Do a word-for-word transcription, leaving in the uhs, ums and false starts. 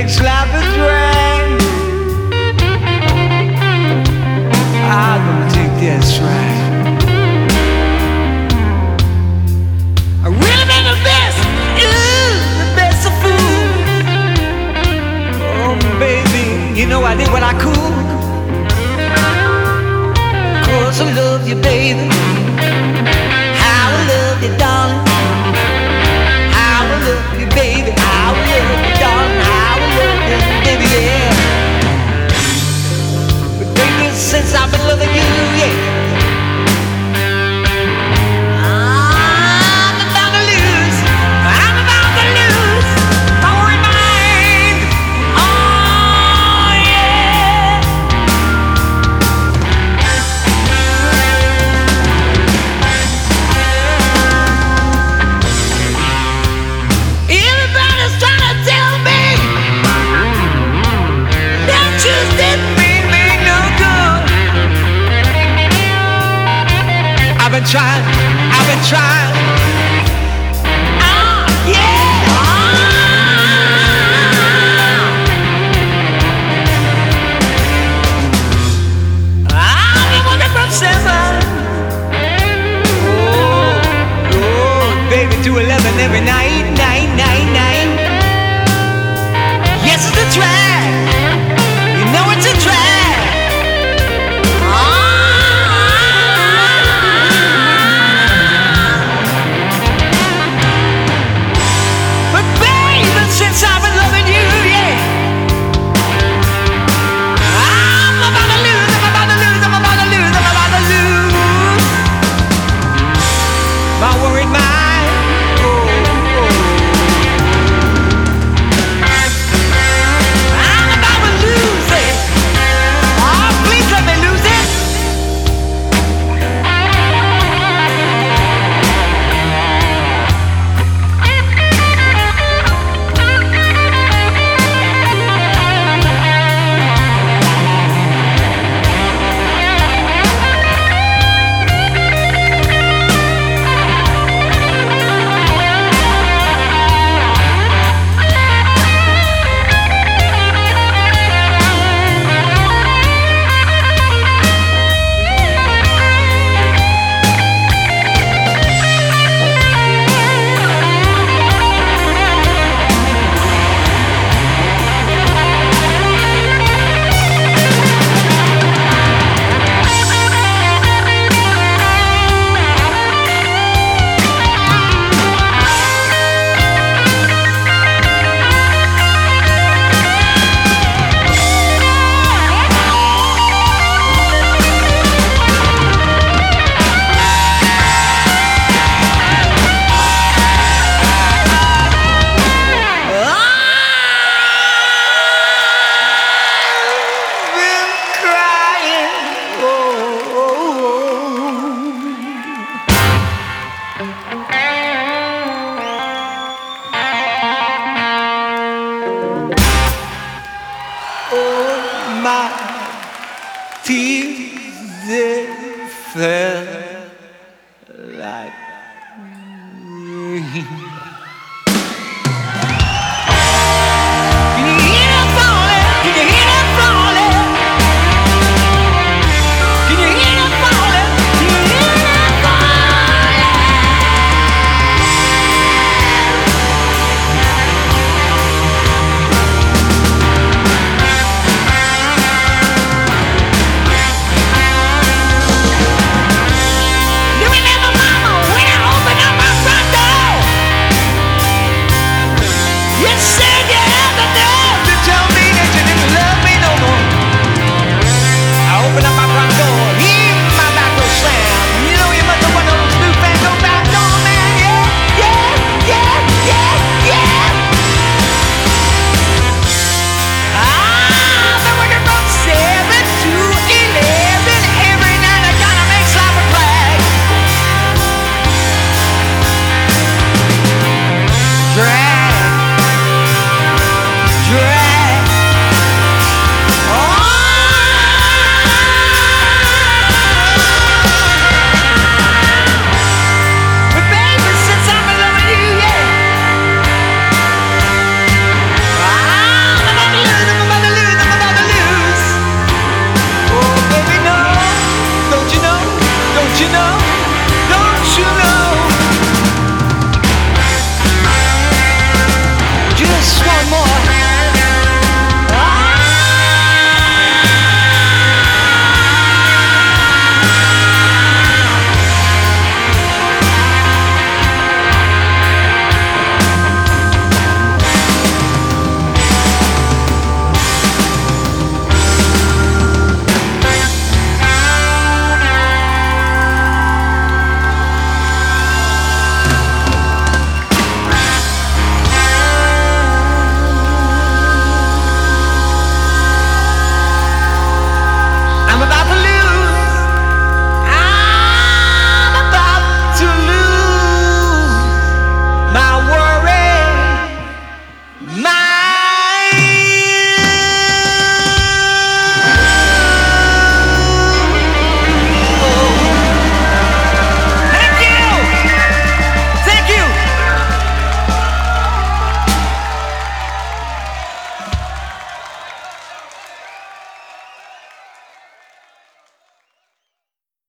makes life a drag. I'm gonna take that stride. I really been the best, ooh, the best of food. Oh baby, you know I did what I could. 'Cause I love you, baby. How I love you, darling. How I love you, baby. How I love you, darling. How I love you, baby, yeah. But baby, since I've been loving you, yeah, I'm about to lose. I'm about to lose my worried mind. Oh yeah. Everybody's trying to tell me that you didn't mean me no good. I've been trying, I've been trying. Ah, yeah. Ah. I've been working from seven, oh, oh, baby, to eleven every night, night, night, night. Yes, it's a drag. You know it's a drag. But baby, since I've been loving you, yeah, I'm about to lose, I'm about to lose, I'm about to lose, I'm about to lose my worried mind. Oh, oh. I'm about to lose it. Oh, please let me lose it. My tears they fell